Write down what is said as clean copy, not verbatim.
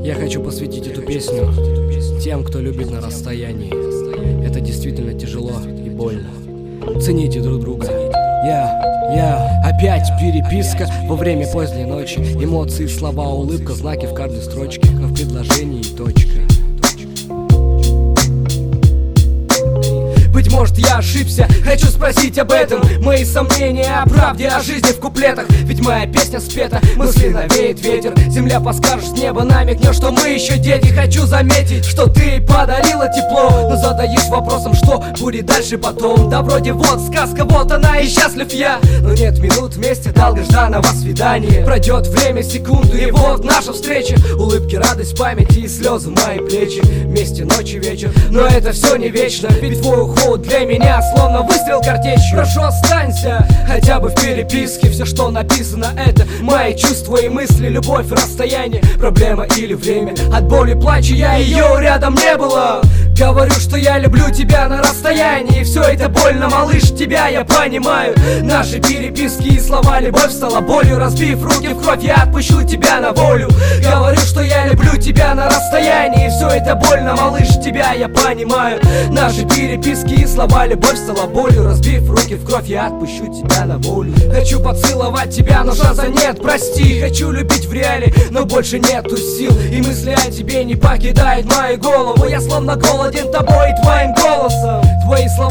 Я хочу посвятить эту песню тем, кто любит на расстоянии. Это действительно тяжело и больно. Цените друг друга. Опять переписка во время поздней ночи. Эмоции, слова, улыбка, знаки в каждой строчке, но в предложении точка. Быть может, я ошибся, хочу спросить об этом. Мои сомнения о правде, о жизни в куплетах. Ведь моя песня спета, мысли навеет ветер. Земля подскажет с неба, намекнет, что мы еще дети. Хочу заметить, что ты подарила тепло, но задаюсь вопросом, что будет дальше потом. Да вроде вот сказка, вот она и счастлив я. Но нет минут вместе долгожданного свидания. Пройдет время, секунду, и вот наша встреча. Улыбки, радость, память и слезы мои плечи. Вместе ночь и вечер, но это все не вечно. Ведь твой уход для меня словно выстрел картечью. Прошу, останься хотя бы в переписке. Все, что написано, это мои чувства и мысли. Любовь, расстояние, проблема или время. От боли плачу я, ее рядом не было. Говорю, что я люблю тебя на расстоянии. Все это больно, малыш, тебя я понимаю. Наши переписки и слова, любовь стала болью. Разбив руки в кровь, я отпущу тебя на волю. Говорю, что я люблю тебя на расстоянии. Все это больно, малыш, тебя я понимаю. Наши переписки и слова, любовь стала болью. Разбив руки в кровь, я отпущу тебя на волю. Хочу поцеловать тебя, но шанса нет, прости. Хочу любить в реале, но больше нету сил. И мысли о тебе не покидают мою голову. Я словно голоден тобой и твоим голосом. Твои слова